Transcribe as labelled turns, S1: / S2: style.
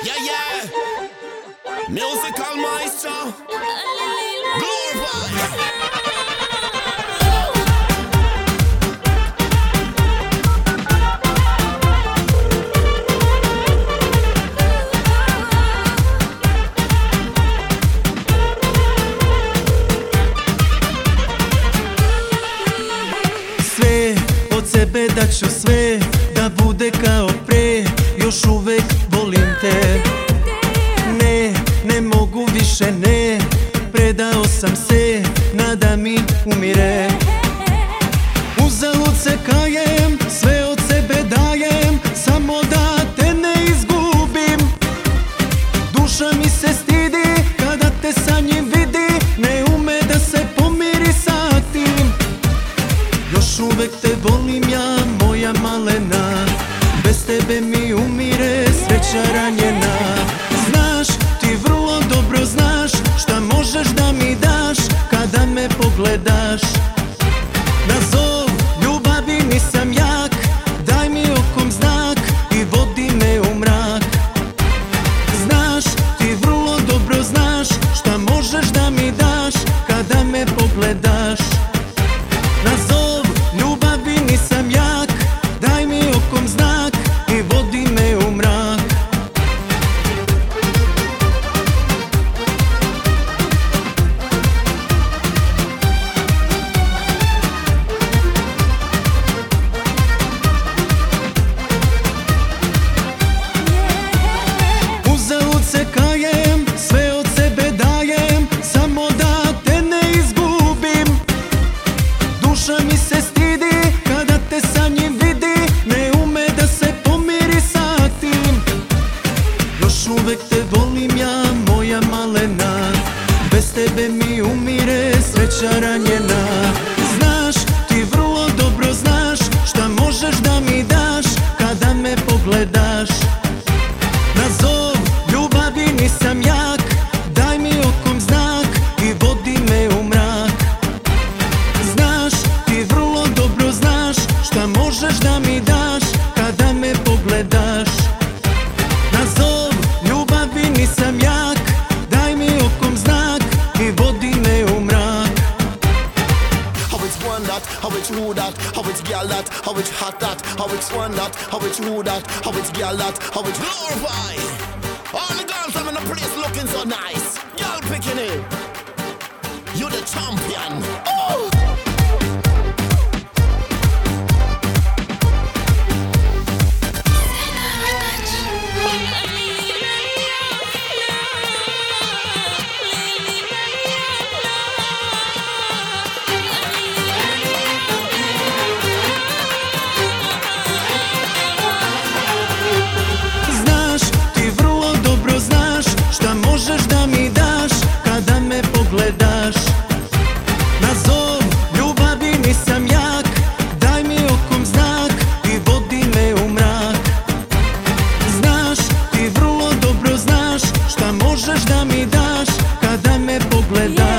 S1: Yeah, yeah. Musical maestro. Glorify.
S2: Sve od sebe dat ću sve, da bude kao pre. Još uvek volim te. Ne mogu više, ne. Predao sam se, nada mi umire. Uzalud se kajem, sve od sebe dajem, samo da te ne izgubim. Duša mi se stidi kada te sa njim vidi, ne ume da se pomiri sa tim. Još uvek te volim ja, moja malena, bez tebe mi umire sreća ranjena. Znaš, ti vrlo dobro znaš šta možeš da mi daš kada me pogledaš. Na zov ljubavi nisam jak, daj mi okom znak i vodi me u mrak. Znaš, ti vrlo dobro znaš šta možeš da mi daš kada me pogledaš. Na zov ljubavi nisam jak, daj mi okom znak i vodi me u mrak. Uzalud se kajem, sve od sebe dajem, samo da te ne izgubim. Duša mi se stidi kada te sa njim vidi, ne ume da se pomiri sa tim. Još uvek te volim ja, moja malena, bez tebe mi umire sreća ranjena. Znaš, ti vrlo dobro znaš šta možeš da mi daš kada me pogledaš. Na zov ljubavi nisam jak, daj mi okom znak i vodi me u mrak. Znaš, ti vrlo dobro znaš šta možeš da mi daš kada me pogledaš. Na zov ljubavi nisam jak, daj mi okom znak i vodi me u mrak.
S1: How it's one that, how it's who that, how it's girl that, how it's hot that, how it's one that, how it's who that, how it's girl that, how it's glorify. All the girls I'm in the place looking so nice. Y'all picking it. You the champion. Oh!
S2: Znaš, ti vrlo dobro znaš šta možeš da mi daš kada me pogledaš. Na zov ljubavi nisam jak, daj mi okom znak i vodi me u mrak. Znaš, ti vrlo dobro znaš šta možeš da mi daš kada me pogledaš.